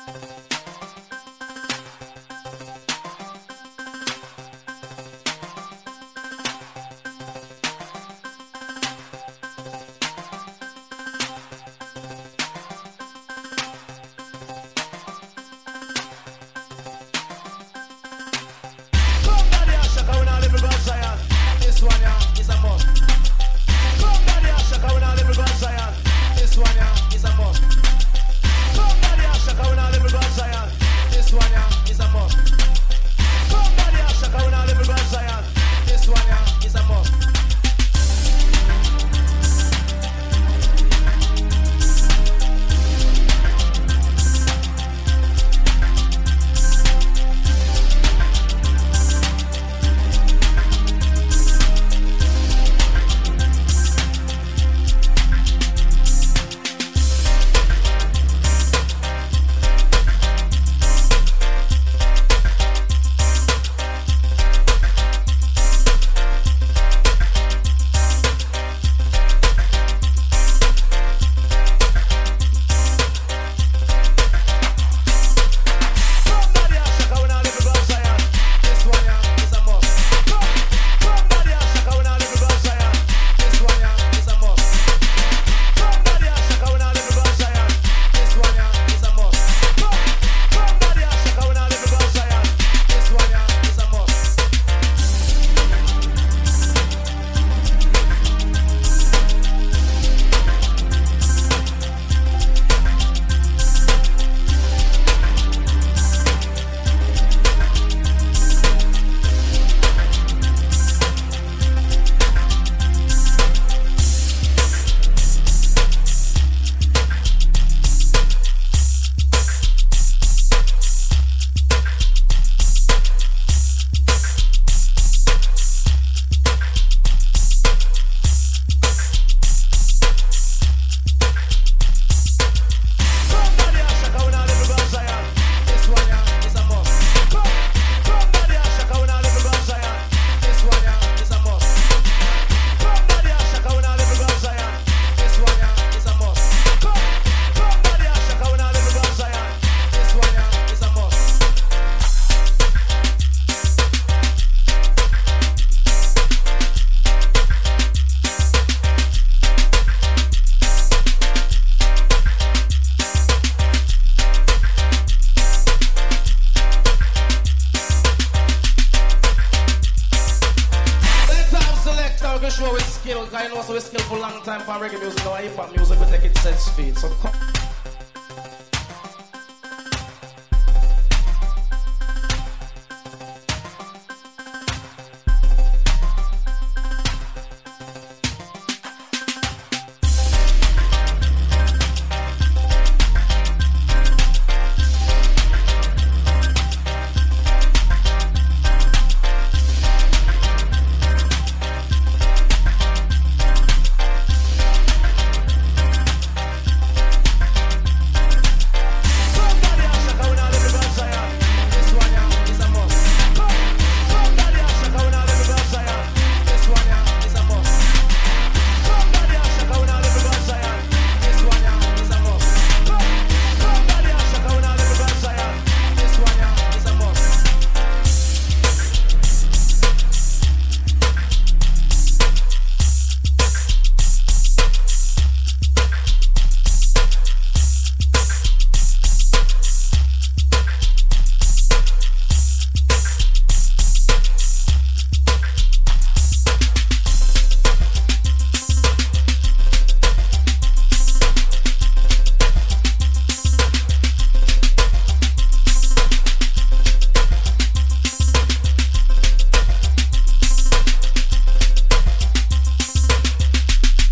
This one, yeah, is a must. Come down here, Shaka, we now live with Zion. This one, yeah, is a must. Come down here, Shaka, we now live with Zion. This one, yeah, is a must. Come down here, Shaka, we now live with Zion. This one, yeah, is a must. Show with skill, because I know so we skill for a long time for reggae music, now hip hop music, we take it set speed. So come.